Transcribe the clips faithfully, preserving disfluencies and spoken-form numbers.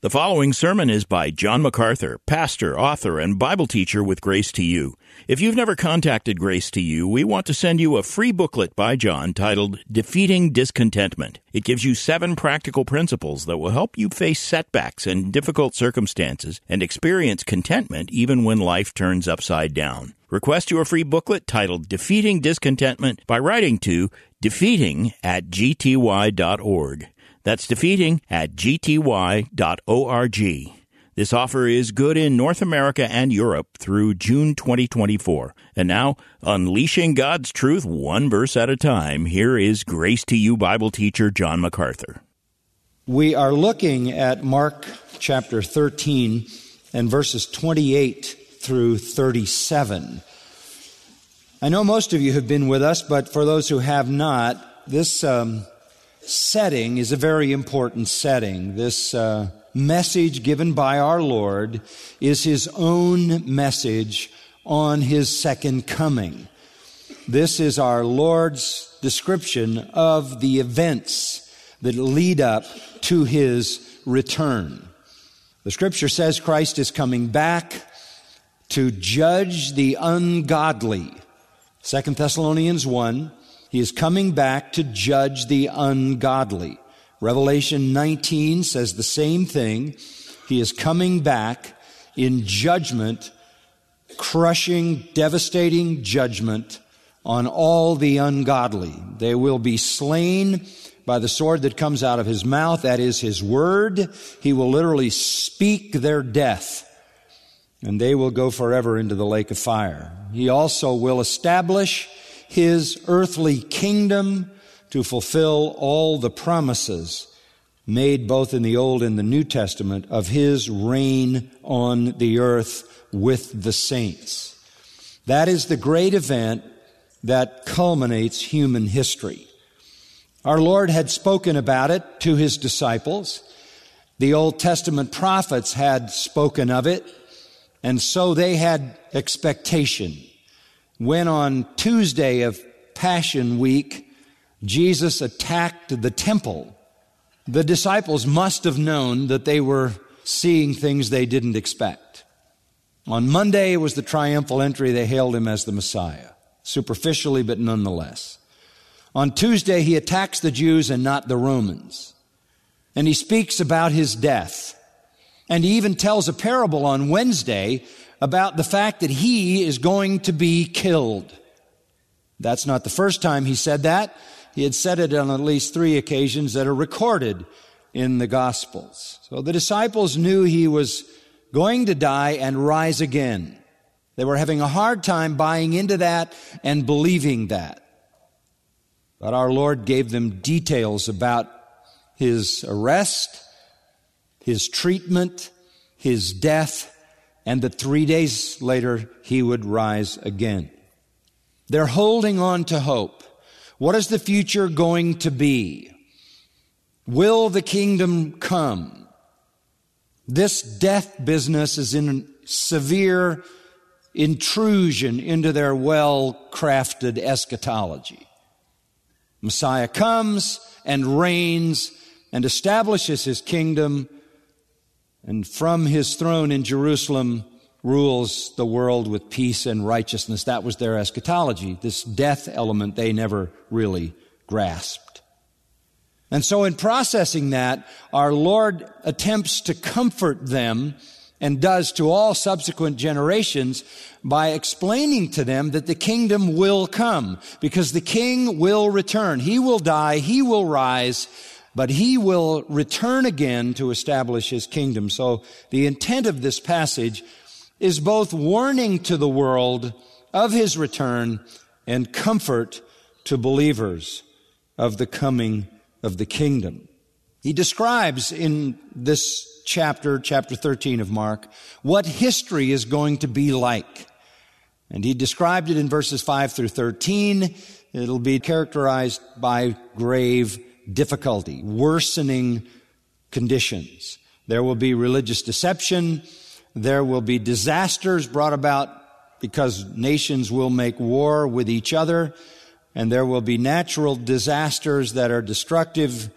The following sermon is by John MacArthur, pastor, author, and Bible teacher with Grace to You. If you've never contacted Grace to You, we want to send you a free booklet by John titled Defeating Discontentment. It gives you seven practical principles that will help you face setbacks and difficult circumstances and experience contentment even when life turns upside down. Request your free booklet titled Defeating Discontentment by writing to defeating at g t y dot org. That's defeating at g t y dot org. This offer is good in North America and Europe through June twenty twenty-four. And now, unleashing God's truth one verse at a time, here is Grace to You Bible teacher John MacArthur. We are looking at Mark chapter thirteen and verses twenty-eight through thirty-seven. I know most of you have been with us, but for those who have not, this um, setting is a very important setting. This uh, message given by our Lord is His own message on His second coming. This is our Lord's description of the events that lead up to His return. The Scripture says Christ is coming back to judge the ungodly. Second Thessalonians one, He is coming back to judge the ungodly. Revelation nineteen says the same thing. He is coming back in judgment, crushing, devastating judgment on all the ungodly. They will be slain by the sword that comes out of His mouth, that is His word. He will literally speak their death, and they will go forever into the lake of fire. He also will establish His earthly kingdom to fulfill all the promises made both in the Old and the New Testament of His reign on the earth with the saints. That is the great event that culminates human history. Our Lord had spoken about it to His disciples. The Old Testament prophets had spoken of it, and so they had expectation. When on Tuesday of Passion Week, Jesus attacked the temple, the disciples must have known that they were seeing things they didn't expect. On Monday was the triumphal entry. They hailed Him as the Messiah, superficially but nonetheless. On Tuesday, He attacks the Jews and not the Romans. And He speaks about His death. And He even tells a parable on Wednesday about the fact that He is going to be killed. That's not the first time He said that. He had said it on at least three occasions that are recorded in the Gospels. So the disciples knew He was going to die and rise again. They were having a hard time buying into that and believing that. But our Lord gave them details about His arrest, His treatment, His death, and that three days later He would rise again. They're holding on to hope. What is the future going to be? Will the kingdom come? This death business is in severe intrusion into their well-crafted eschatology. Messiah comes and reigns and establishes His kingdom, and from His throne in Jerusalem rules the world with peace and righteousness. That was their eschatology. This death element they never really grasped. And so in processing that, our Lord attempts to comfort them, and does to all subsequent generations, by explaining to them that the kingdom will come, because the King will return. He will die, He will rise, but He will return again to establish His kingdom. So the intent of this passage is both warning to the world of His return and comfort to believers of the coming of the kingdom. He describes in this chapter, chapter thirteen of Mark, what history is going to be like. And He described it in verses five through thirteen. It'll be characterized by grave difficulty, worsening conditions. There will be religious deception. There will be disasters brought about because nations will make war with each other. And there will be natural disasters that are destructive,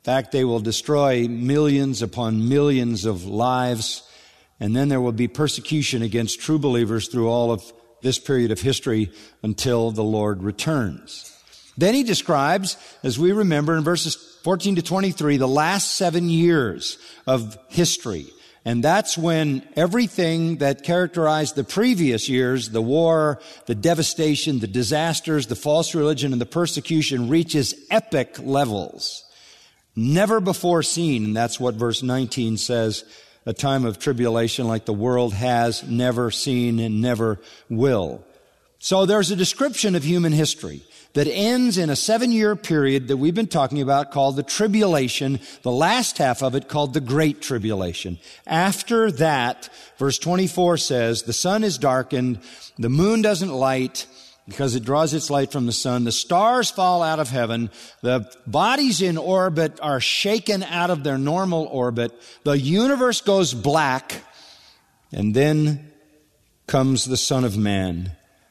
fact, they will destroy millions upon millions of lives, and then there will be persecution against true believers through all of this period of history until the Lord returns. Then he describes, as we remember in verses fourteen to twenty-three, the last seven years of history. And that's when everything that characterized the previous years, the war, the devastation, the disasters, the false religion, and the persecution, reaches epic levels. Never before seen, and that's what verse nineteen says, a time of tribulation like the world has never seen and never will. So there's a description of human history that ends in a seven-year period that we've been talking about called the tribulation, the last half of it called the Great Tribulation. After that, verse twenty-four says, the sun is darkened, the moon doesn't light because it draws its light from the sun, the stars fall out of heaven, the bodies in orbit are shaken out of their normal orbit, the universe goes black, and then comes the Son of Man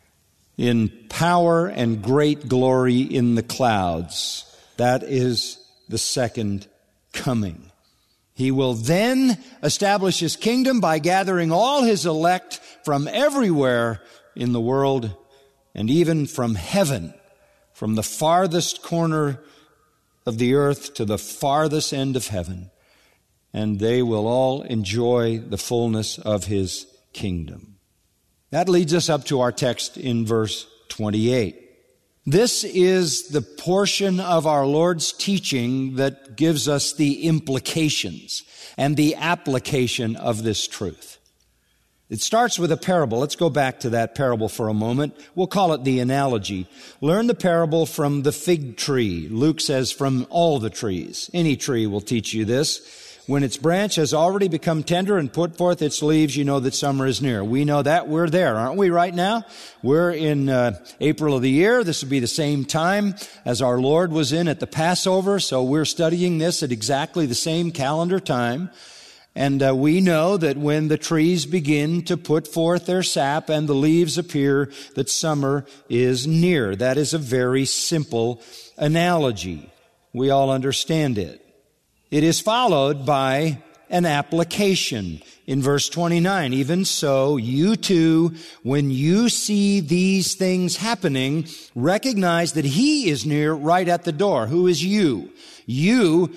in power and great glory in the clouds. That is the second coming. He will then establish his kingdom by gathering all his elect from everywhere in the world and even from heaven, from the farthest corner of the earth to the farthest end of heaven. And they will all enjoy the fullness of his kingdom. That leads us up to our text in verse twenty-eight. This is the portion of our Lord's teaching that gives us the implications and the application of this truth. It starts with a parable. Let's go back to that parable for a moment. We'll call it the analogy. Learn the parable from the fig tree. Luke says from all the trees. Any tree will teach you this. When its branch has already become tender and put forth its leaves, you know that summer is near. We know that. We're there, aren't we, right now? We're in uh, April of the year. This will be the same time as our Lord was in at the Passover, so we're studying this at exactly the same calendar time. And uh, we know that when the trees begin to put forth their sap and the leaves appear, that summer is near. That is a very simple analogy. We all understand it. It is followed by an application in verse twenty-nine. Even so, you too, when you see these things happening, recognize that he is near right at the door. Who is you? You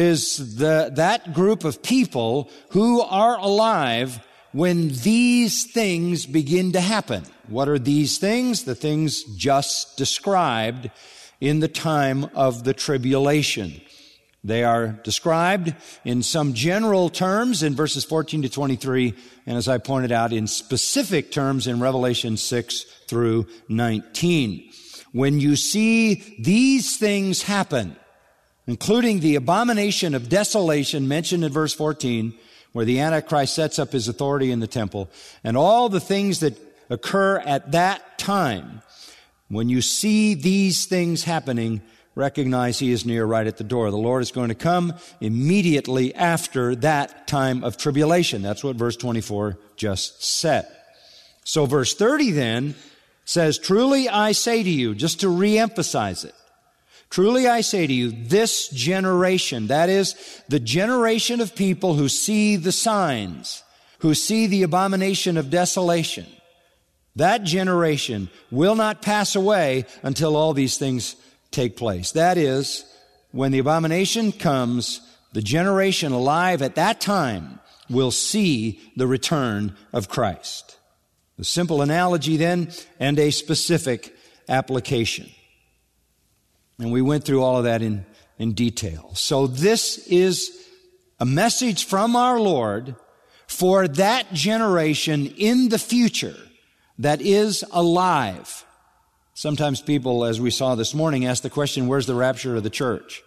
is the, that group of people who are alive when these things begin to happen. What are these things? The things just described in the time of the tribulation. They are described in some general terms in verses fourteen to twenty-three, and as I pointed out, in specific terms in Revelation six through nineteen. When you see these things happen, including the abomination of desolation mentioned in verse fourteen, where the Antichrist sets up his authority in the temple, and all the things that occur at that time, when you see these things happening, recognize he is near right at the door. The Lord is going to come immediately after that time of tribulation. That's what verse twenty-four just said. So verse thirty then says, truly I say to you, just to reemphasize it, truly I say to you, this generation, that is the generation of people who see the signs, who see the abomination of desolation, that generation will not pass away until all these things take place. That is, when the abomination comes, the generation alive at that time will see the return of Christ. A simple analogy then, and a specific application. And we went through all of that in, in detail. So this is a message from our Lord for that generation in the future that is alive. Sometimes people, as we saw this morning, ask the question, where's the rapture of the church?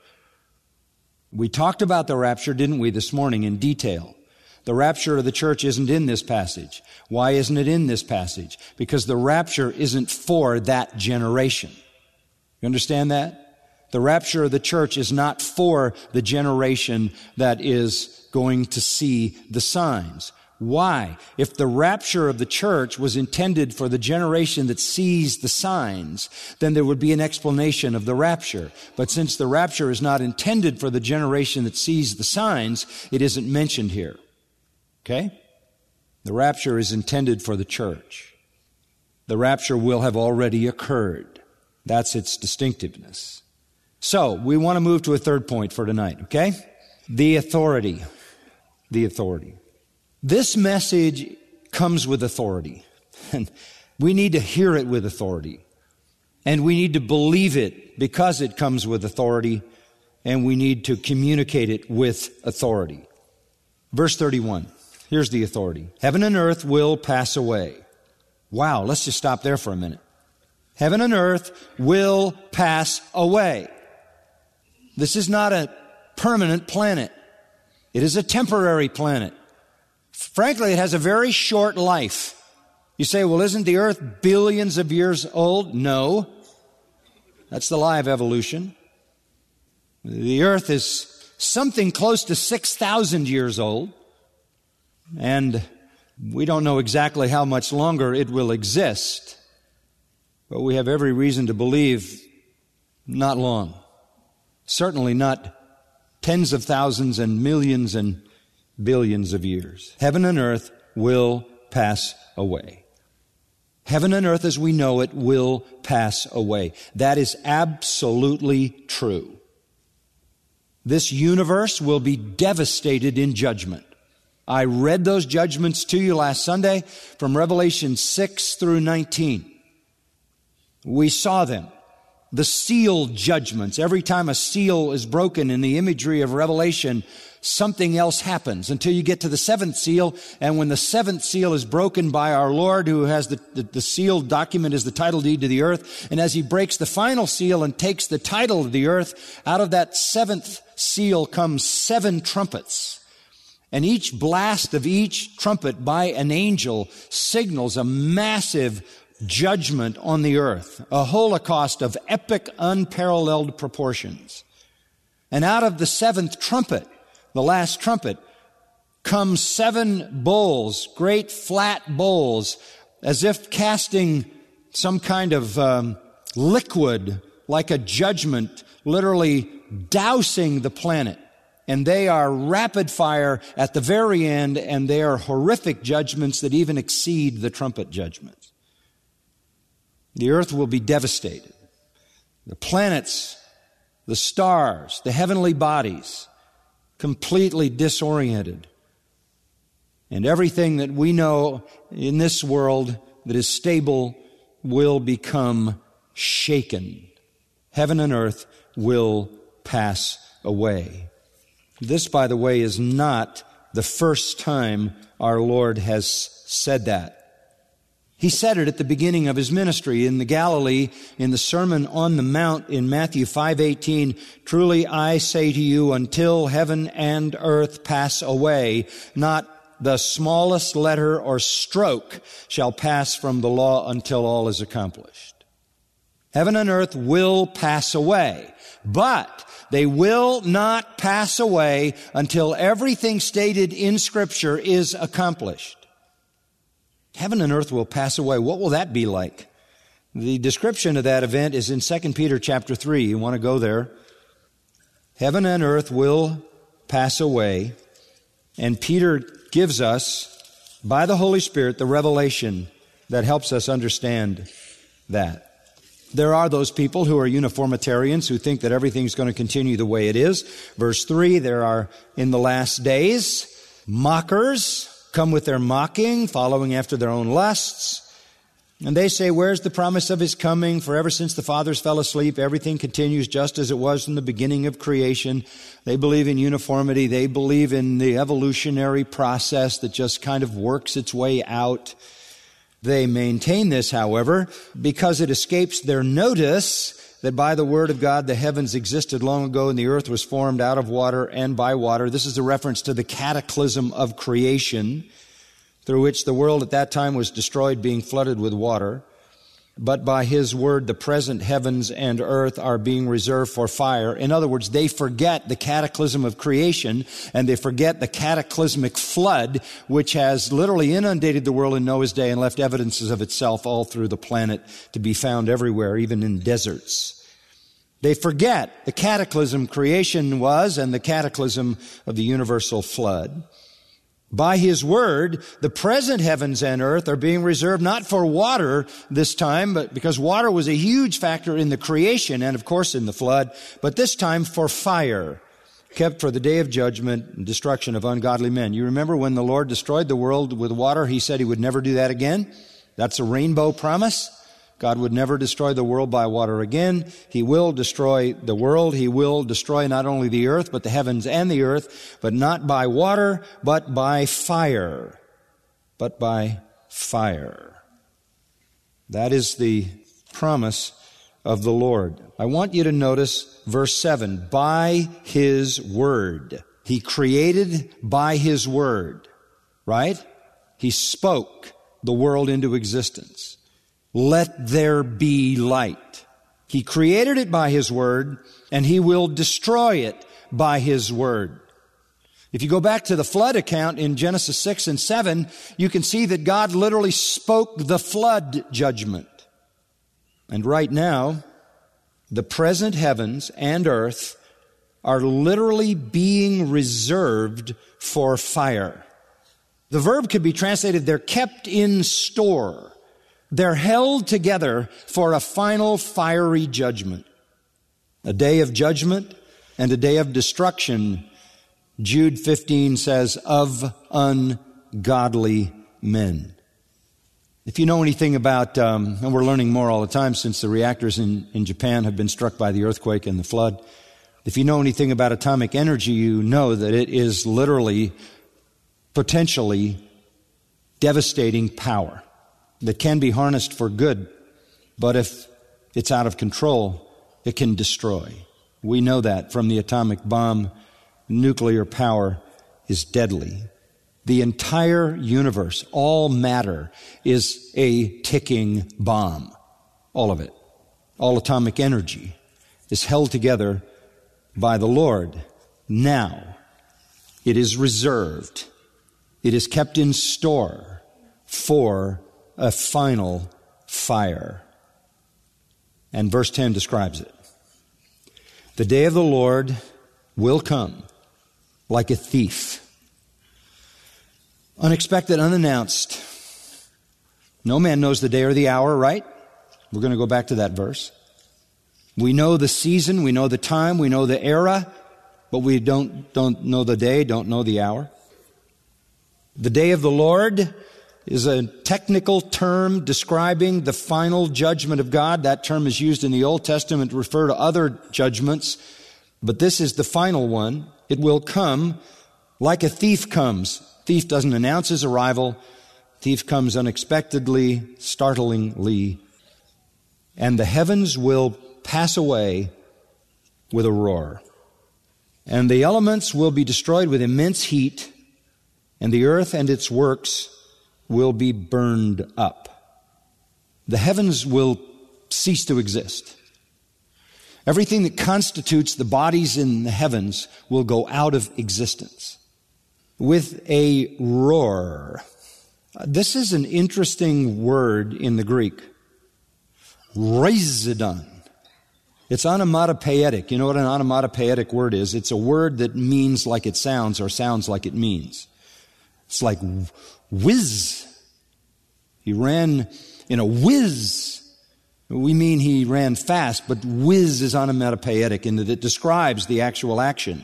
We talked about the rapture, didn't we, this morning in detail. The rapture of the church isn't in this passage. Why isn't it in this passage? Because the rapture isn't for that generation. You understand that? The rapture of the church is not for the generation that is going to see the signs. Why? If the rapture of the church was intended for the generation that sees the signs, then there would be an explanation of the rapture. But since the rapture is not intended for the generation that sees the signs, it isn't mentioned here. Okay? The rapture is intended for the church. The rapture will have already occurred. That's its distinctiveness. So, we want to move to a third point for tonight, okay? The authority. The authority. This message comes with authority. And we need to hear it with authority. And we need to believe it because it comes with authority. And we need to communicate it with authority. Verse thirty-one. Here's the authority. Heaven and earth will pass away. Wow, let's just stop there for a minute. Heaven and earth will pass away. This is not a permanent planet. It is a temporary planet. Frankly, it has a very short life. You say, well, isn't the earth billions of years old? No. That's the lie of evolution. The earth is something close to six thousand years old. And we don't know exactly how much longer it will exist. But we have every reason to believe not long. Certainly not tens of thousands and millions and billions of years. Heaven and earth will pass away. Heaven and earth as we know it will pass away. That is absolutely true. This universe will be devastated in judgment. I read those judgments to you last Sunday from Revelation six through nineteen. We saw them. The seal judgments. Every time a seal is broken in the imagery of Revelation, something else happens until you get to the seventh seal. And when the seventh seal is broken by our Lord, who has the, the, the sealed document as the title deed to the earth, and as he breaks the final seal and takes the title of the earth, out of that seventh seal comes seven trumpets. And each blast of each trumpet by an angel signals a massive judgment on the earth, a holocaust of epic, unparalleled proportions. And out of the seventh trumpet, the last trumpet, comes seven bowls, great flat bowls, as if casting some kind of um, liquid, like a judgment, literally dousing the planet. And they are rapid fire at the very end, and they are horrific judgments that even exceed the trumpet judgments. The earth will be devastated. The planets, the stars, the heavenly bodies, completely disoriented. And everything that we know in this world that is stable will become shaken. Heaven and earth will pass away. This, by the way, is not the first time our Lord has said that. He said it at the beginning of his ministry in the Galilee, in the Sermon on the Mount in Matthew five eighteen, "Truly I say to you, until heaven and earth pass away, not the smallest letter or stroke shall pass from the law until all is accomplished." Heaven and earth will pass away, but they will not pass away until everything stated in Scripture is accomplished. Heaven and earth will pass away. What will that be like? The description of that event is in Second Peter chapter three. You want to go there? Heaven and earth will pass away. And Peter gives us, by the Holy Spirit, the revelation that helps us understand that. There are those people who are uniformitarians who think that everything's going to continue the way it is. Verse three, there are in the last days mockers, come with their mocking, following after their own lusts. And they say, where's the promise of his coming? For ever since the fathers fell asleep, everything continues just as it was in the beginning of creation. They believe in uniformity. They believe in the evolutionary process that just kind of works its way out. They maintain this, however, because it escapes their notice that by the word of God the heavens existed long ago and the earth was formed out of water and by water. This is a reference to the cataclysm of creation, through which the world at that time was destroyed, being flooded with water. but by His word the present heavens and earth are being reserved for fire. In other words, they forget the cataclysm of creation, and they forget the cataclysmic flood, which has literally inundated the world in Noah's day and left evidences of itself all through the planet to be found everywhere, even in deserts. They forget the cataclysm creation was and the cataclysm of the universal flood. By His word, the present heavens and earth are being reserved not for water this time, but because water was a huge factor in the creation and, of course, in the flood, but this time for fire, kept for the day of judgment and destruction of ungodly men. You remember when the Lord destroyed the world with water, He said He would never do that again? That's a rainbow promise. God would never destroy the world by water again. He will destroy the world. He will destroy not only the earth, but the heavens and the earth, but not by water, but by fire. But by fire. That is the promise of the Lord. I want you to notice verse seven. By His word. He created by His word. Right? He spoke the world into existence. Let there be light. He created it by His word, and He will destroy it by His word. If you go back to the flood account in Genesis six and seven, you can see that God literally spoke the flood judgment. And right now, the present heavens and earth are literally being reserved for fire. The verb could be translated, they're kept in store. They're held together for a final fiery judgment. A day of judgment and a day of destruction, Jude fifteen says, of ungodly men. If you know anything about, um, and we're learning more all the time since the reactors in, in Japan have been struck by the earthquake and the flood. If you know anything about atomic energy, you know that it is literally, potentially devastating power that can be harnessed for good, but if it's out of control, it can destroy. We know that from the atomic bomb. Nuclear power is deadly. The entire universe, all matter, is a ticking bomb. All of it. All atomic energy is held together by the Lord. Now, it is reserved. It is kept in store for a final fire. And verse ten describes it. The day of the Lord will come like a thief. Unexpected, unannounced. No man knows the day or the hour, right? We're going to go back to that verse. We know the season, we know the time, we know the era, but we don't, don't know the day, don't know the hour. The day of the Lord is a technical term describing the final judgment of God. That term is used in the Old Testament to refer to other judgments, but this is the final one. It will come like a thief comes. Thief doesn't announce his arrival. Thief comes unexpectedly, startlingly, and the heavens will pass away with a roar. And the elements will be destroyed with immense heat, and the earth and its works will be burned up. The heavens will cease to exist. Everything that constitutes the bodies in the heavens will go out of existence with a roar. This is an interesting word in the Greek. Rhizodon. It's onomatopoetic. You know what an onomatopoetic word is? It's a word that means like it sounds or sounds like it means. It's like whiz. He ran in a whiz. We mean he ran fast, but whiz is onomatopoetic in that it describes the actual action.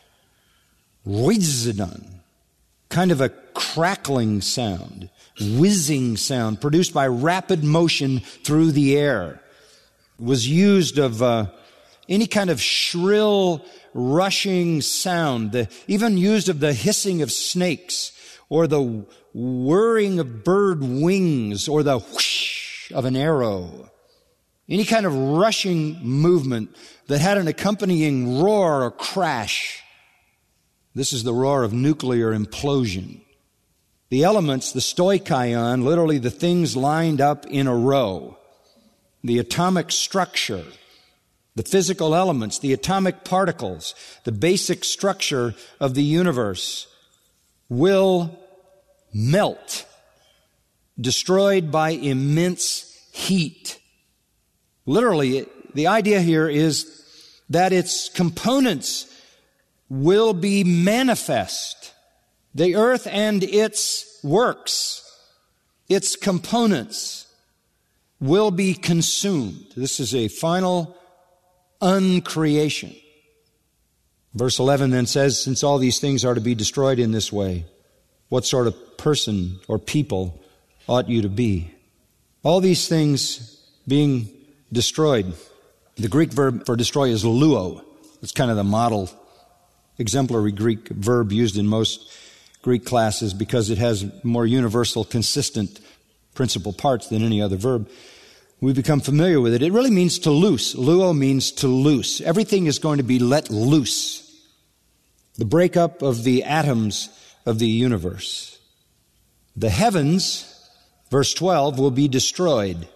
Rhizodon. Kind of a crackling sound, whizzing sound produced by rapid motion through the air. It was used of uh, any kind of shrill, rushing sound, the, even used of the hissing of snakes, or the whirring of bird wings, or the whoosh of an arrow. Any kind of rushing movement that had an accompanying roar or crash. This is the roar of nuclear implosion. The elements, the stoicheion, literally the things lined up in a row. the atomic structure, the physical elements, the atomic particles, the basic structure of the universe will melt, destroyed by immense heat. Literally, the idea here is that its components will be manifest. The earth and its works, its components, will be consumed. This is a final uncreation. Verse eleven then says, since all these things are to be destroyed in this way, what sort of person or people ought you to be? All these things being destroyed. The Greek verb for destroy is luo. It's kind of the model, exemplary Greek verb used in most Greek classes because it has more universal, consistent principal parts than any other verb. We become familiar with it. It really means to loose. Luo means to loose. Everything is going to be let loose. The breakup of the atoms of the universe. The heavens, verse twelve, will be destroyed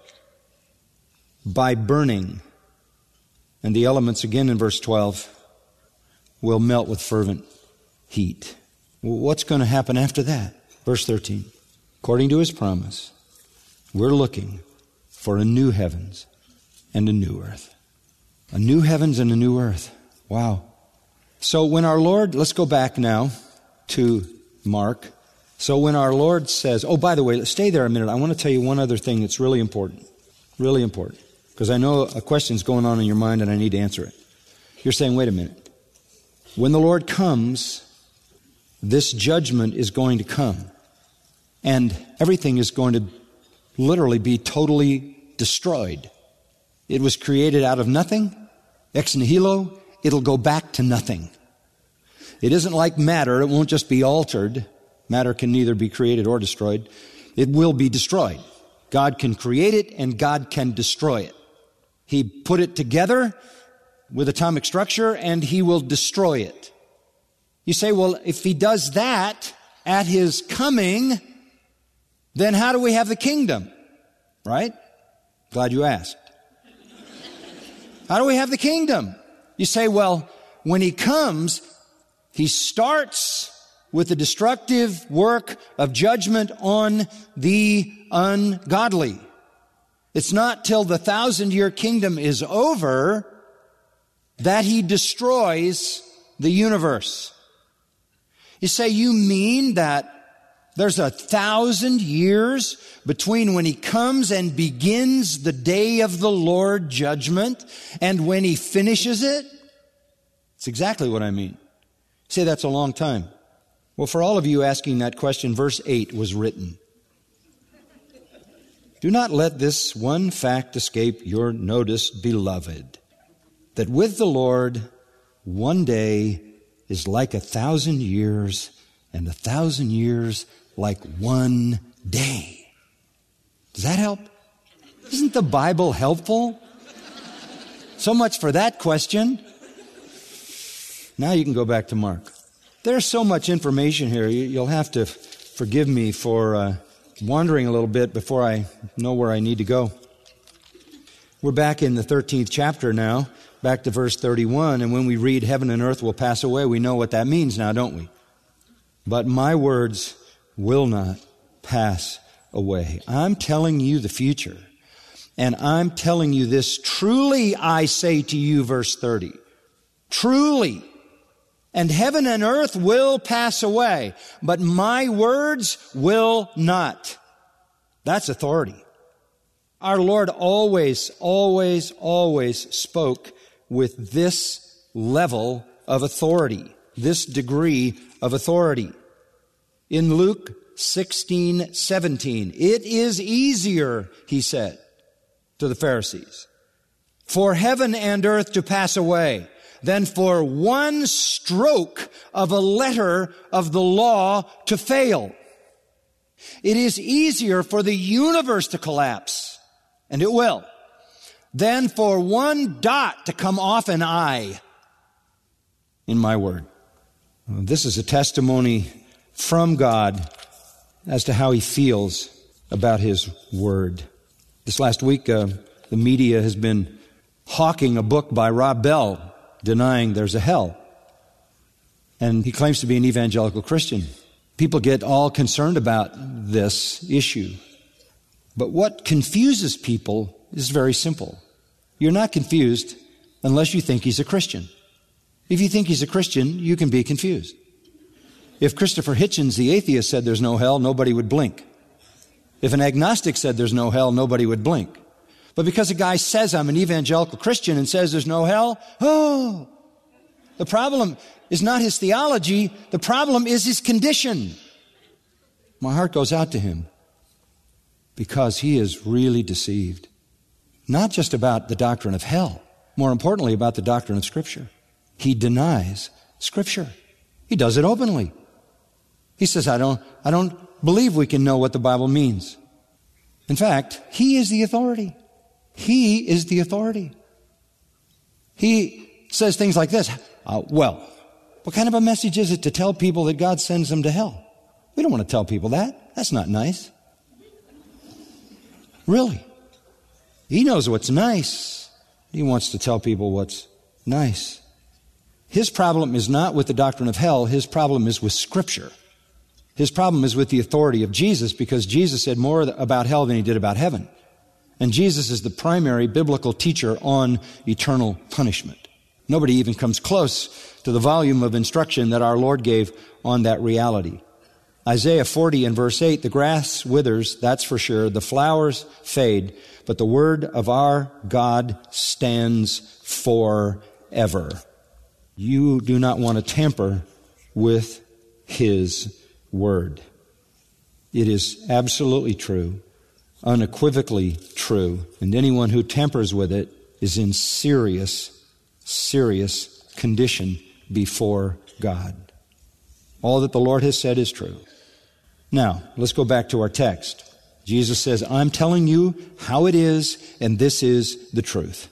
by burning. And the elements, again in verse twelve, will melt with fervent heat. What's going to happen after that? Verse thirteen. According to His promise, we're looking for a new heavens and a new earth. A new heavens and a new earth. Wow. So when our Lord, let's go back now to Mark. So when our Lord says, oh, by the way, let's stay there a minute. I want to tell you one other thing that's really important. Really important. Because I know a question's going on in your mind and I need to answer it. You're saying, wait a minute. When the Lord comes, this judgment is going to come. And everything is going to literally be totally destroyed. It was created out of nothing. Ex nihilo. It'll go back to nothing. It isn't like matter. It won't just be altered. Matter can neither be created or destroyed. It will be destroyed. God can create it and God can destroy it. He put it together with atomic structure and He will destroy it. You say, well, if He does that at His coming, then how do we have the kingdom? Right? Glad you asked. How do we have the kingdom? You say, well, when He comes, He starts with the destructive work of judgment on the ungodly. It's not till the thousand-year kingdom is over that He destroys the universe. You say, you mean that there's a thousand years between when He comes and begins the day of the Lord judgment and when He finishes it? It's exactly what I mean. You say that's a long time. Well, for all of you asking that question, verse eight was written. Do not let this one fact escape your notice, beloved, that with the Lord one day is like a thousand years, and a thousand years like one day. Does that help? Isn't the Bible helpful? So much for that question. Now you can go back to Mark. There's so much information here. You'll have to forgive me for uh, wandering a little bit before I know where I need to go. We're back in the thirteenth chapter now, back to verse thirty-one, and when we read heaven and earth will pass away, we know what that means now, don't we? But my words will not pass away. I'm telling you the future, and I'm telling you this, truly I say to you, verse thirty, truly, and heaven and earth will pass away, but my words will not. That's authority. Our Lord always, always, always spoke with this level of authority, this degree of authority. In Luke sixteen seventeen, it is easier, He said to the Pharisees, for heaven and earth to pass away than for one stroke of a letter of the law to fail. It is easier for the universe to collapse, and it will, than for one dot to come off an I in my word. This is a testimony from God as to how He feels about His word. This last week, uh, the media has been hawking a book by Rob Bell denying there's a hell. And he claims to be an evangelical Christian. People get all concerned about this issue. But what confuses people is very simple. You're not confused unless you think he's a Christian. If you think he's a Christian, you can be confused. If Christopher Hitchens, the atheist, said there's no hell, nobody would blink. If an agnostic said there's no hell, nobody would blink. But because a guy says I'm an evangelical Christian and says there's no hell, oh, the problem is not his theology. The problem is his condition. My heart goes out to him because he is really deceived. Not just about the doctrine of hell, more importantly about the doctrine of Scripture. He denies Scripture. He does it openly. He says, I don't, I don't believe we can know what the Bible means. In fact, he is the authority. He is the authority. He says things like this, uh, well, what kind of a message is it to tell people that God sends them to hell? We don't want to tell people that. That's not nice. Really. He knows what's nice. He wants to tell people what's nice. His problem is not with the doctrine of hell. His problem is with Scripture. His problem is with the authority of Jesus, because Jesus said more about hell than he did about heaven. And Jesus is the primary biblical teacher on eternal punishment. Nobody even comes close to the volume of instruction that our Lord gave on that reality. Isaiah forty and verse eight, the grass withers, that's for sure, the flowers fade, but the word of our God stands forever. You do not want to tamper with His word. It is absolutely true, unequivocally true, and anyone who tampers with it is in serious, serious condition before God. All that the Lord has said is true. Now, let's go back to our text. Jesus says, I'm telling you how it is, and this is the truth.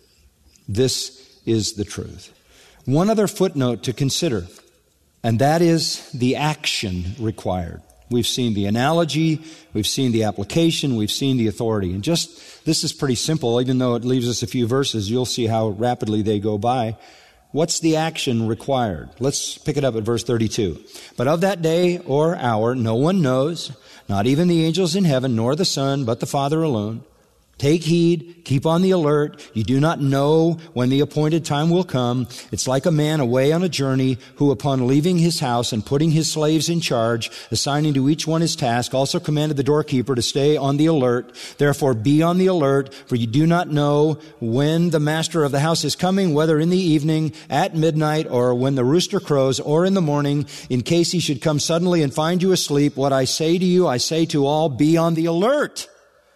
This is the truth. One other footnote to consider, and that is the action required. We've seen the analogy, we've seen the application, we've seen the authority. And just, this is pretty simple, even though it leaves us a few verses, you'll see how rapidly they go by. What's the action required? Let's pick it up at verse thirty-two. But of that day or hour no one knows, not even the angels in heaven, nor the Son, but the Father alone. Take heed, keep on the alert. You do not know when the appointed time will come. It's like a man away on a journey who, upon leaving his house and putting his slaves in charge, assigning to each one his task, also commanded the doorkeeper to stay on the alert. Therefore be on the alert, for you do not know when the master of the house is coming, whether in the evening, at midnight, or when the rooster crows, or in the morning, in case he should come suddenly and find you asleep. What I say to you, I say to all, be on the alert.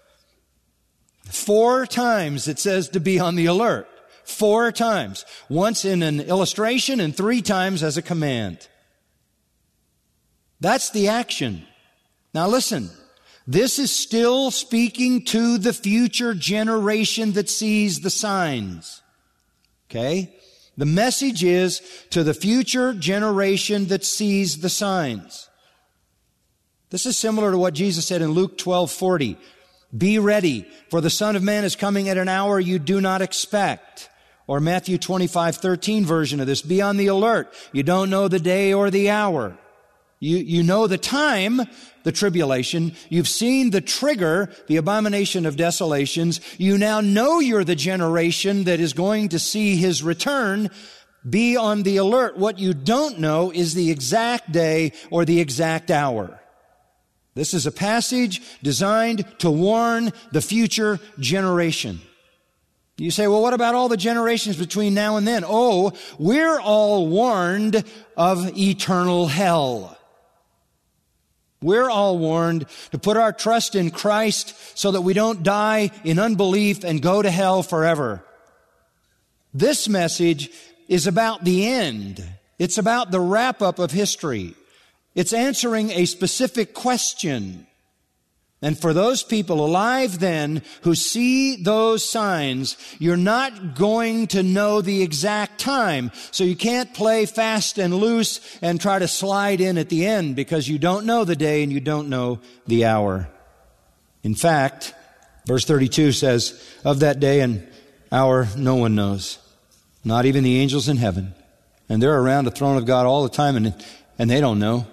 Four times it says to be on the alert. Four times. Once in an illustration and three times as a command. That's the action. Now listen, this is still speaking to the future generation that sees the signs. Okay? The message is to the future generation that sees the signs. This is similar to what Jesus said in Luke twelve forty. Be ready, for the Son of Man is coming at an hour you do not expect. Or Matthew twenty-five thirteen version of this. Be on the alert. You don't know the day or the hour. You, you know the time, the tribulation. You've seen the trigger, the abomination of desolations. You now know you're the generation that is going to see His return. Be on the alert. What you don't know is the exact day or the exact hour. This is a passage designed to warn the future generation. You say, well, what about all the generations between now and then? Oh, we're all warned of eternal hell. We're all warned to put our trust in Christ so that we don't die in unbelief and go to hell forever. This message is about the end. It's about the wrap-up of history. It's answering a specific question. And for those people alive then who see those signs, you're not going to know the exact time. So you can't play fast and loose and try to slide in at the end because you don't know the day and you don't know the hour. In fact, Verse thirty-two says, of that day and hour no one knows, not even the angels in heaven. And they're around the throne of God all the time, and, and they don't know.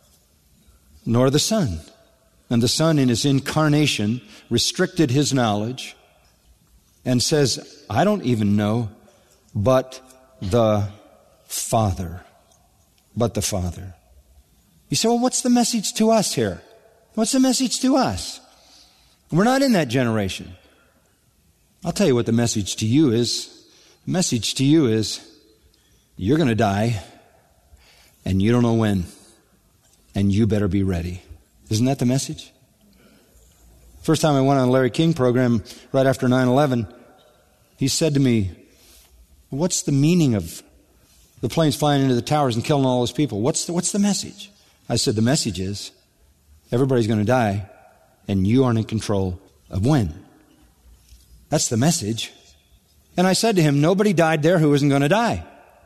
Nor the Son. And the Son in his incarnation restricted his knowledge and says, I don't even know, but the Father. But the Father. You say, well, what's the message to us here? What's the message to us? We're not in that generation. I'll tell you what the message to you is. The message to you is, you're going to die, and you don't know when, and you better be ready. Isn't that the message? First time I went on the Larry King program right after nine eleven, he said to me, what's the meaning of the planes flying into the towers and killing all those people? What's the, what's the message? I said, the message is, everybody's going to die, and you aren't in control of when. That's the message. And I said to him, nobody died there who isn't going to die.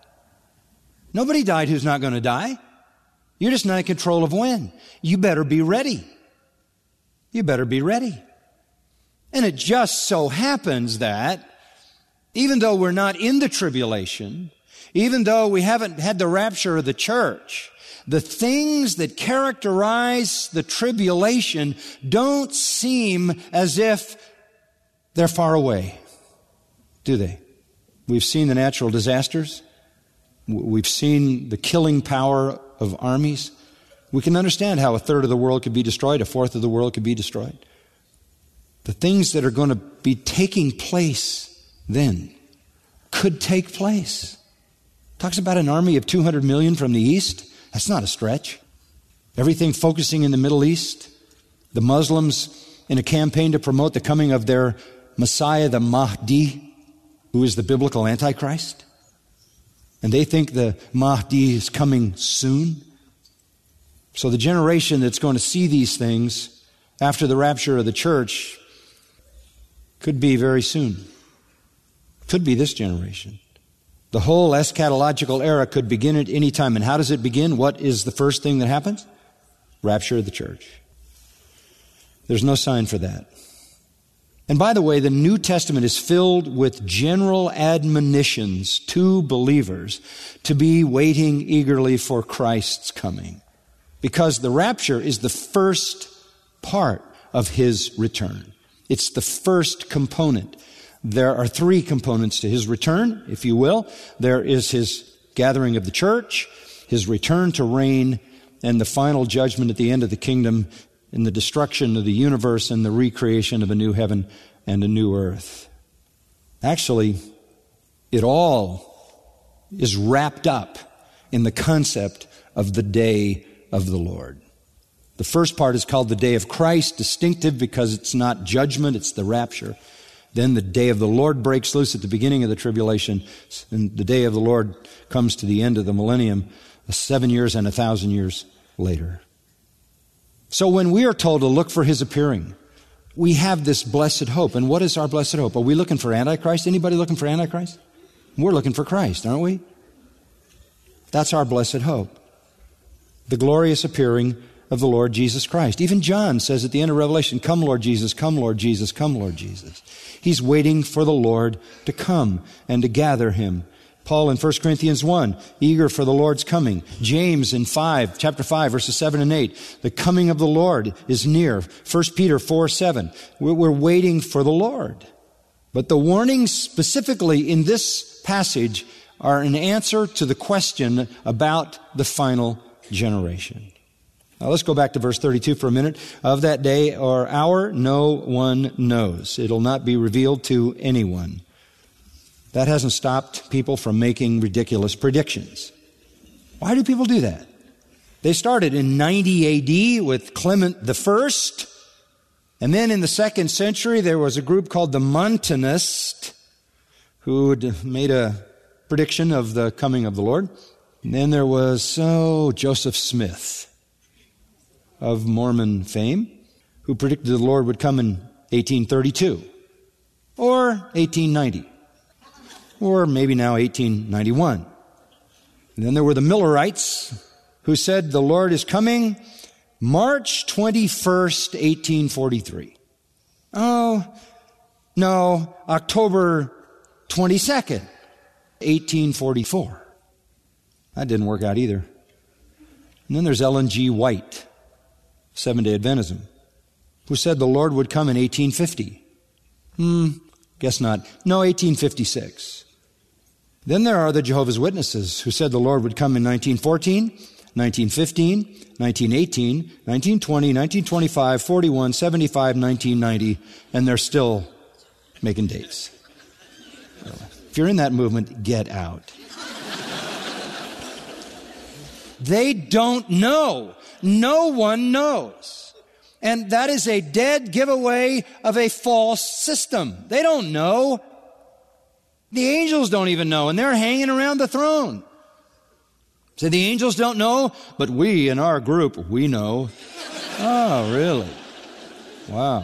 Nobody died who's not going to die. You're just not in control of when. You better be ready. You better be ready. And it just so happens that even though we're not in the tribulation, even though we haven't had the rapture of the church, the things that characterize the tribulation don't seem as if they're far away, do they? We've seen the natural disasters. We've seen the killing power of armies. We can understand how a third of the world could be destroyed, a fourth of the world could be destroyed. The things that are going to be taking place then could take place. Talks about an army of two hundred million from the east. That's not a stretch. Everything focusing in the Middle East. The Muslims in a campaign to promote the coming of their Messiah, the Mahdi, who is the biblical Antichrist. And they think the Mahdi is coming soon. So the generation that's going to see these things after the rapture of the church could be very soon. Could be this generation. The whole eschatological era could begin at any time. And how does it begin? What is the first thing that happens? Rapture of the church. There's no sign for that. And by the way, the New Testament is filled with general admonitions to believers to be waiting eagerly for Christ's coming. Because the rapture is the first part of his return. It's the first component. There are three components to his return, if you will. There is his gathering of the church, his return to reign, and the final judgment at the end of the kingdom in the destruction of the universe and the recreation of a new heaven and a new earth. Actually, it all is wrapped up in the concept of the day of the Lord. The first part is called the day of Christ, distinctive because it's not judgment, it's the rapture. Then the day of the Lord breaks loose at the beginning of the tribulation, and the day of the Lord comes to the end of the millennium, seven years and a thousand years later. So when we are told to look for his appearing, we have this blessed hope. And what is our blessed hope? Are we looking for Antichrist? Anybody looking for Antichrist? We're looking for Christ, aren't we? That's our blessed hope. The glorious appearing of the Lord Jesus Christ. Even John says at the end of Revelation, come Lord Jesus, come Lord Jesus, come Lord Jesus. He's waiting for the Lord to come and to gather him. Paul in First Corinthians one, eager for the Lord's coming. James in five, chapter five, verses seven and eight, the coming of the Lord is near. First Peter four, seven, we're, we're waiting for the Lord. But the warnings specifically in this passage are an answer to the question about the final generation. Now let's go back to verse thirty-two for a minute. Of that day or hour, no one knows. It'll not be revealed to anyone. That hasn't stopped people from making ridiculous predictions. Why do people do that? They started in ninety A D with Clement the First. And then in the second century, there was a group called the Montanists who had made a prediction of the coming of the Lord. And then there was, oh, Joseph Smith of Mormon fame, who predicted the Lord would come in eighteen thirty-two or eighteen ninety. Or maybe now eighteen ninety-one. And then there were the Millerites who said the Lord is coming March twenty-first, eighteen forty-three. Oh, no, October twenty-second, eighteen forty-four. That didn't work out either. And then there's Ellen G. White, Seventh-day Adventism, who said the Lord would come in eighteen fifty. Hmm, guess not. No, eighteen fifty-six. Then there are the Jehovah's Witnesses, who said the Lord would come in nineteen fourteen, nineteen fifteen, nineteen eighteen, nineteen twenty, nineteen twenty-five, forty-one, seventy-five, nineteen ninety, and they're still making dates. If you're in that movement, get out. They don't know. No one knows. And that is a dead giveaway of a false system. They don't know. The angels don't even know, and they're hanging around the throne. So the angels don't know, but we in our group, we know. Oh, really? Wow.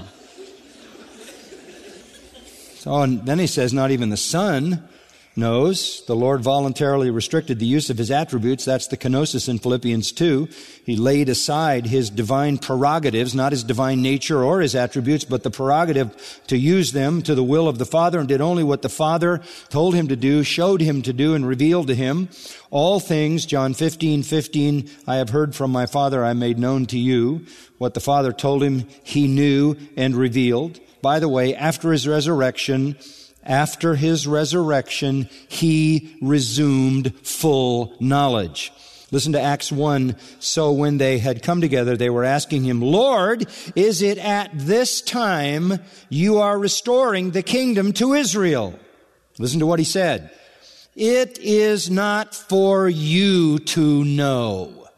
So and then he says, not even the Son knows. The Lord voluntarily restricted the use of his attributes. That's the kenosis in Philippians two. He laid aside his divine prerogatives, not his divine nature or his attributes, but the prerogative to use them to the will of the Father, and did only what the Father told him to do, showed him to do, and revealed to him. All things, John fifteen fifteen, I have heard from my Father, I made known to you. What the Father told him, he knew and revealed. By the way, after his resurrection, After his resurrection, he resumed full knowledge. Listen to Acts one. So when they had come together, they were asking him, Lord, is it at this time you are restoring the kingdom to Israel? Listen to what he said. It is not for you to know.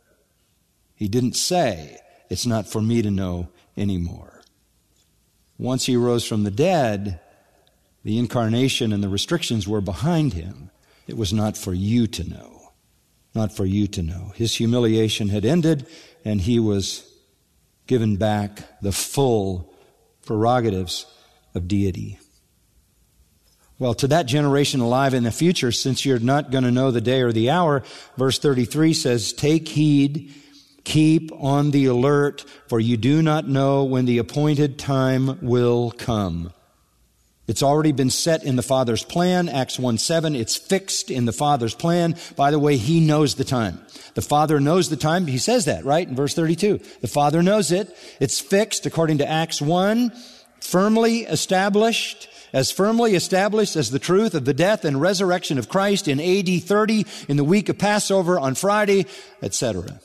He didn't say, it's not for me to know anymore. Once he rose from the dead, the incarnation and the restrictions were behind him. It was not for you to know. Not for you to know. His humiliation had ended, and he was given back the full prerogatives of deity. Well, to that generation alive in the future, since you're not going to know the day or the hour, verse thirty-three says, take heed, keep on the alert, for you do not know when the appointed time will come. It's already been set in the Father's plan. Acts one seven, it's fixed in the Father's plan. By the way, he knows the time. The Father knows the time. He says that, right, in verse thirty-two. The Father knows it. It's fixed, according to Acts one, firmly established, as firmly established as the truth of the death and resurrection of Christ in A D thirty, in the week of Passover, on Friday, et cetera.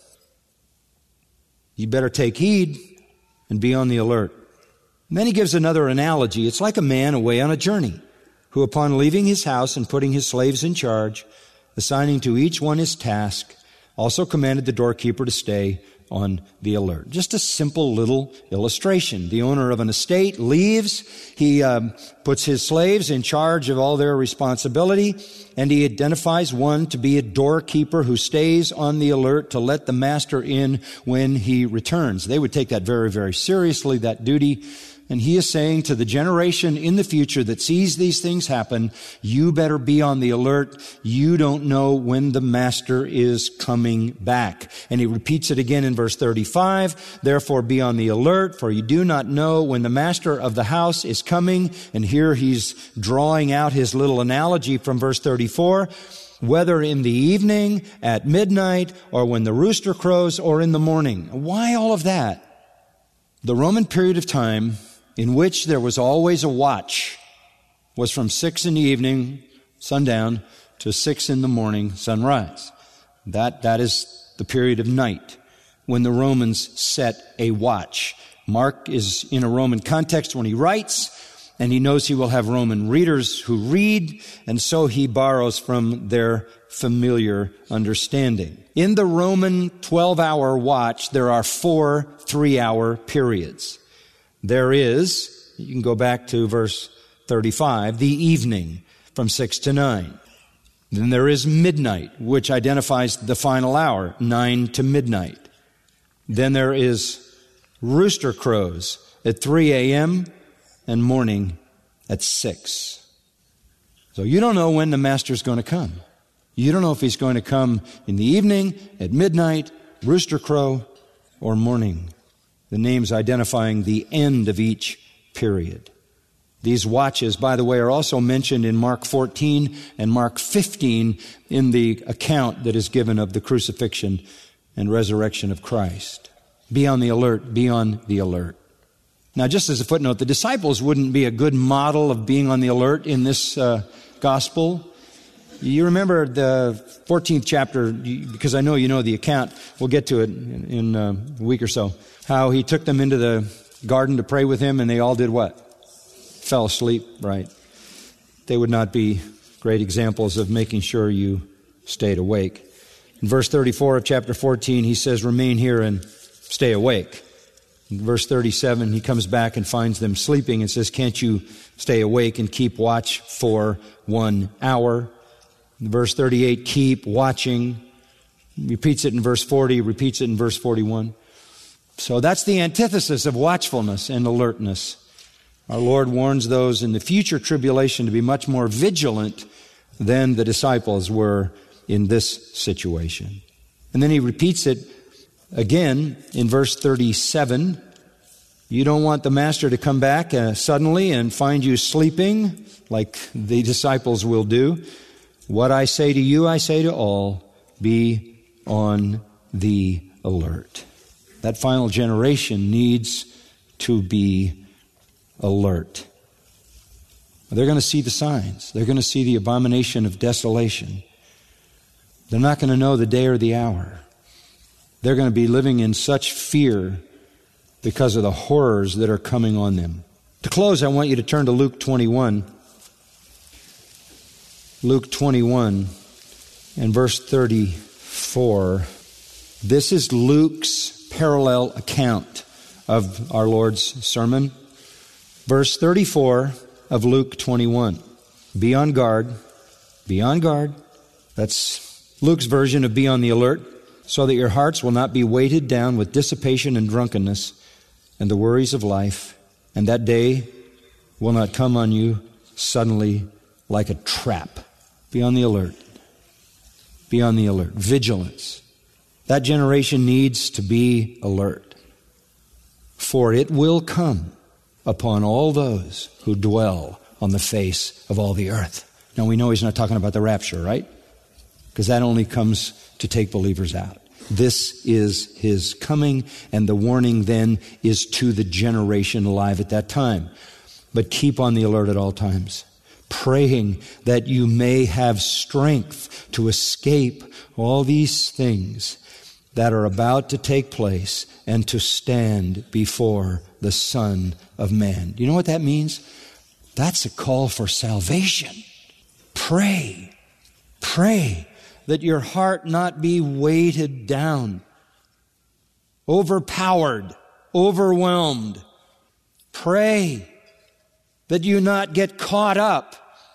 You better take heed and be on the alert. And then he gives another analogy. It's like a man away on a journey, who upon leaving his house and putting his slaves in charge, assigning to each one his task, also commanded the doorkeeper to stay on the alert. Just a simple little illustration. The owner of an estate leaves. He um, puts his slaves in charge of all their responsibility, and he identifies one to be a doorkeeper who stays on the alert to let the master in when he returns. They would take that very, very seriously, that duty. And he is saying to the generation in the future that sees these things happen, you better be on the alert. You don't know when the master is coming back. And he repeats it again in verse thirty-five. Therefore be on the alert, for you do not know when the master of the house is coming. And here he's drawing out his little analogy from verse thirty-four. Whether in the evening, at midnight, or when the rooster crows, or in the morning. Why all of that? The Roman period of time in which there was always a watch was from six in the evening, sundown, to six in the morning, sunrise. That, that is the period of night when the Romans set a watch. Mark is in a Roman context when he writes, and he knows he will have Roman readers who read, and so he borrows from their familiar understanding. In the Roman twelve-hour watch, there are four three-hour periods. There is, you can go back to verse thirty-five, the evening from six to nine. Then there is midnight, which identifies the final hour, nine to midnight. Then there is rooster crows at three a.m. and morning at six. So you don't know when the master's going to come. You don't know if he's going to come in the evening, at midnight, rooster crow, or morning. The names identifying the end of each period. These watches, by the way, are also mentioned in Mark fourteen and Mark fifteen in the account that is given of the crucifixion and resurrection of Christ. Be on the alert, be on the alert. Now, just as a footnote, the disciples wouldn't be a good model of being on the alert in this uh, gospel. You remember the fourteenth chapter, because I know you know the account. We'll get to it in, in a week or so. How he took them into the garden to pray with him, and they all did what? Fell asleep, right? They would not be great examples of making sure you stayed awake. In verse thirty-four of chapter fourteen, he says, remain here and stay awake. In verse thirty-seven, he comes back and finds them sleeping and says, can't you stay awake and keep watch for one hour? In verse thirty-eight, keep watching. Repeats it in verse forty, repeats it in verse forty-one. So that's the antithesis of watchfulness and alertness. Our Lord warns those in the future tribulation to be much more vigilant than the disciples were in this situation. And then he repeats it again in verse thirty-seven. You don't want the master to come back uh, suddenly and find you sleeping like the disciples will do. What I say to you, I say to all, be on the alert. That final generation needs to be alert. They're going to see the signs. They're going to see the abomination of desolation. They're not going to know the day or the hour. They're going to be living in such fear because of the horrors that are coming on them. To close, I want you to turn to Luke twenty-one. Luke twenty-one and verse thirty-four. This is Luke's parallel account of our Lord's sermon. Verse thirty-four of Luke twenty-one. Be on guard. Be on guard. That's Luke's version of be on the alert, so that your hearts will not be weighted down with dissipation and drunkenness and the worries of life, and that day will not come on you suddenly like a trap. Be on the alert. Be on the alert. Vigilance. That generation needs to be alert, for it will come upon all those who dwell on the face of all the earth. Now we know he's not talking about the rapture, right? Because that only comes to take believers out. This is his coming, and the warning then is to the generation alive at that time. But keep on the alert at all times, praying that you may have strength to escape all these things that are about to take place and to stand before the Son of Man. You know what that means? That's a call for salvation. Pray, pray that your heart not be weighted down, overpowered, overwhelmed. Pray that you not get caught up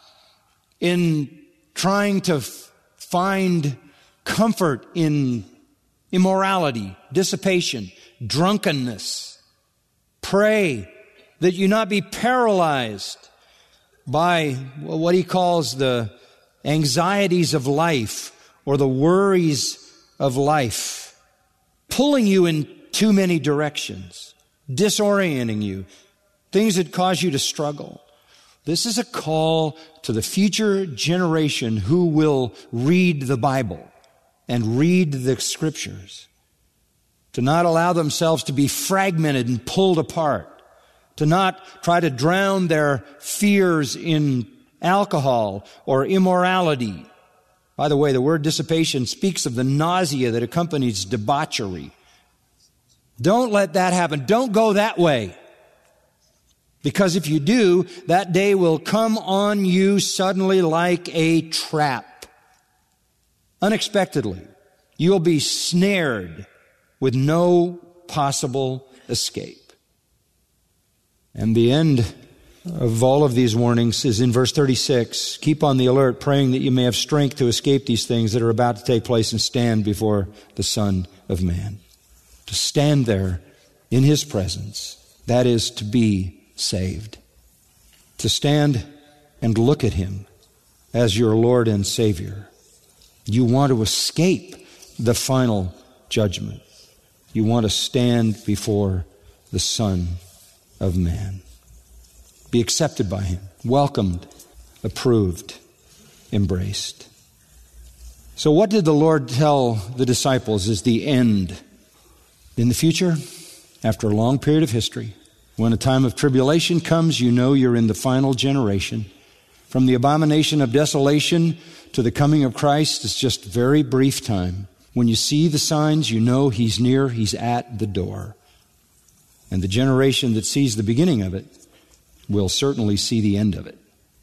in trying to f- find comfort in immorality, dissipation, drunkenness. Pray that you not be paralyzed by what he calls the anxieties of life or the worries of life, pulling you in too many directions, disorienting you, things that cause you to struggle. This is a call to the future generation who will read the Bible and read the Scriptures, to not allow themselves to be fragmented and pulled apart, to not try to drown their fears in alcohol or immorality. By the way, the word dissipation speaks of the nausea that accompanies debauchery. Don't let that happen. Don't go that way. Because if you do, that day will come on you suddenly like a trap. Unexpectedly. You'll be snared with no possible escape. And the end of all of these warnings is in verse thirty-six. Keep on the alert, praying that you may have strength to escape these things that are about to take place and stand before the Son of Man. To stand there in His presence, that is to be saved. To stand and look at Him as your Lord and Savior. You want to escape the final judgment. You want to stand before the Son of Man. be accepted by him, welcomed, approved, embraced. So what did the Lord tell the disciples is the end? In the future, after a long period of history, when a time of tribulation comes, you know you're in the final generation. From the abomination of desolation to the coming of Christ, it's just very brief time. When you see the signs, you know he's near, he's at the door. And the generation that sees the beginning of it will certainly see the end of it.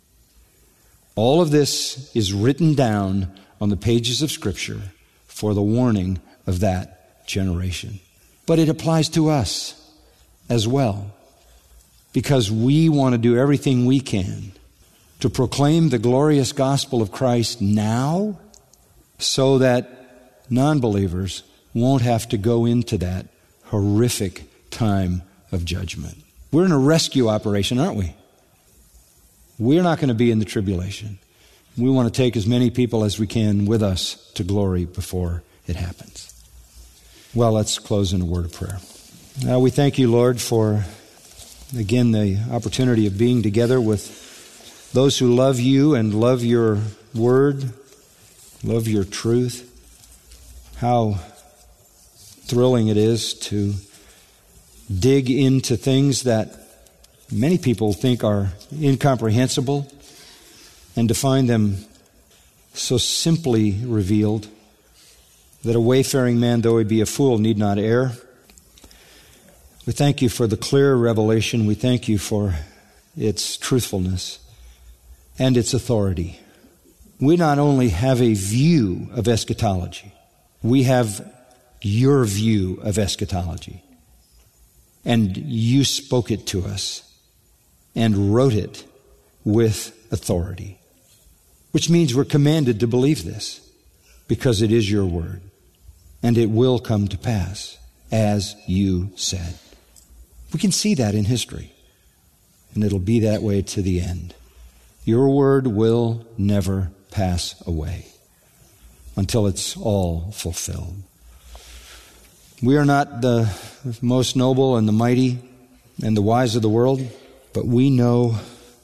All of this is written down on the pages of Scripture for the warning of that generation. But it applies to us as well, because we want to do everything we can to proclaim the glorious gospel of Christ now, so that non-believers won't have to go into that horrific time of judgment. We're in a rescue operation, aren't we? We're not going to be in the tribulation. We want to take as many people as we can with us to glory before it happens. Well, let's close in a word of prayer. Now, we thank you, Lord, for, again, the opportunity of being together with those who love you and love your word, love your truth. How thrilling it is to dig into things that many people think are incomprehensible and to find them so simply revealed that a wayfaring man, though he be a fool, need not err. We thank you for the clear revelation. We thank you for its truthfulness and its authority. We not only have a view of eschatology, we have your view of eschatology. And you spoke it to us and wrote it with authority, which means we're commanded to believe this because it is your word and it will come to pass as you said. We can see that in history, and it'll be that way to the end. Your word will never pass away until it's all fulfilled. We are not the most noble and the mighty and the wise of the world, but we know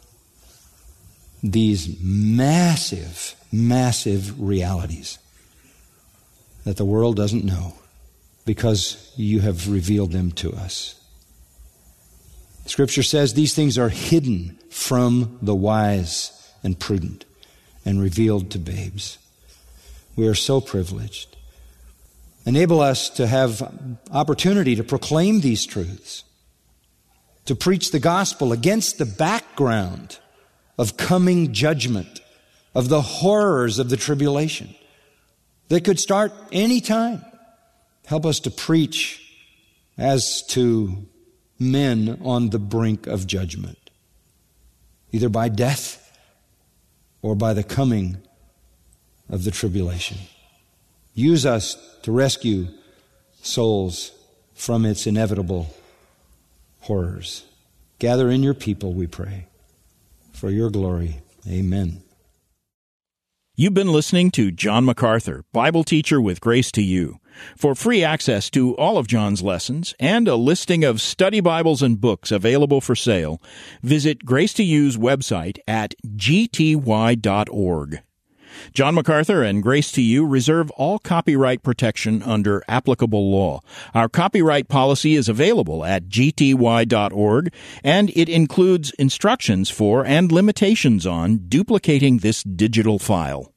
these massive, massive realities that the world doesn't know because you have revealed them to us. Scripture says these things are hidden from the wise and prudent and revealed to babes. We are so privileged. Enable us to have opportunity to proclaim these truths, to preach the gospel against the background of coming judgment, of the horrors of the tribulation that could start any time. Help us to preach as to men on the brink of judgment, either by death or by the coming of the tribulation. Use us to rescue souls from its inevitable horrors. Gather in your people, we pray, for your glory. Amen. You've been listening to John MacArthur, Bible teacher with Grace to You. For free access to all of John's lessons and a listing of study Bibles and books available for sale, visit Grace to You's website at g t y dot org. John MacArthur and Grace to You reserve all copyright protection under applicable law. Our copyright policy is available at g t y dot org, and it includes instructions for and limitations on duplicating this digital file.